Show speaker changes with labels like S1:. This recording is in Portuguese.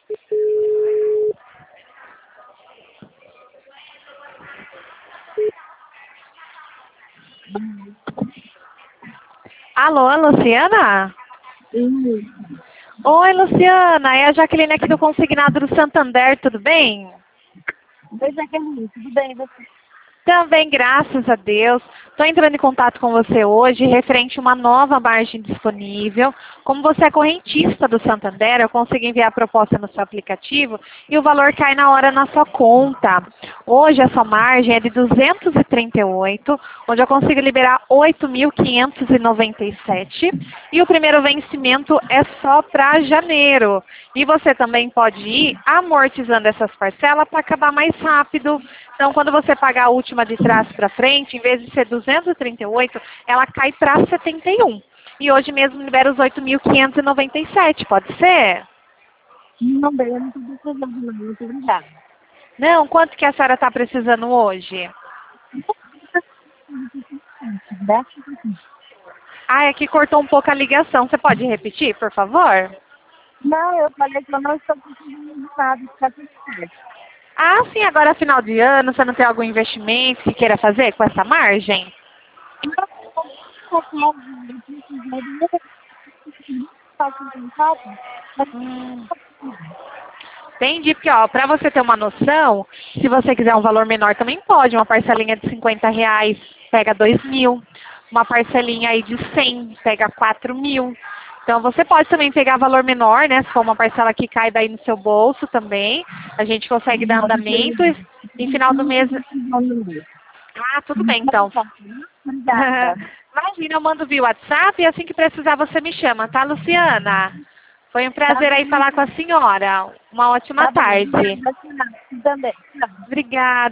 S1: Alô, Luciana?
S2: Isso.
S1: Oi, Luciana. É a Jaqueline aqui do Consignado do Santander, tudo bem?
S2: Oi, Jaqueline, tudo bem? Você?
S1: Também, graças a Deus. Estou entrando em contato com você hoje referente a uma nova margem disponível. Como você é correntista do Santander, eu consigo enviar a proposta no seu aplicativo e o valor cai na hora na sua conta. Hoje, essa margem é de 238, onde eu consigo liberar 8.597 e o primeiro vencimento é só para janeiro. E você também pode ir amortizando essas parcelas para acabar mais rápido. Então, quando você pagar a última de trás para frente, em vez de ser 238, ela cai para 71. E hoje mesmo libera os 8.597, pode ser?
S2: Não, bem, eu não estou precisando, não. Muito obrigada.
S1: Não, quanto que a senhora está precisando hoje?
S2: Deixa eu aqui.
S1: Ah, aqui cortou um pouco a ligação. Você pode repetir, por favor?
S2: Não, eu falei que eu não estou precisando de nada, está tudo certo.
S1: Ah, sim, agora é final de ano, você não tem algum investimento que queira fazer com essa margem? Hum. Entendi, porque ó, para você ter uma noção, se você quiser um valor menor também pode, uma parcelinha de R$ 50 pega 2.000, uma parcelinha aí de 100 pega 4.000. Então você pode também pegar valor menor, né? Se for uma parcela que cai daí no seu bolso também, a gente consegue dar andamento e final do mês. Ah, tudo bem então.
S2: Obrigada.
S1: Imagina, eu mando via WhatsApp e assim que precisar você me chama, tá, Luciana? Foi um prazer aí falar com a senhora. Uma ótima
S2: Tá bom.
S1: tarde.
S2: Também.
S1: Obrigada.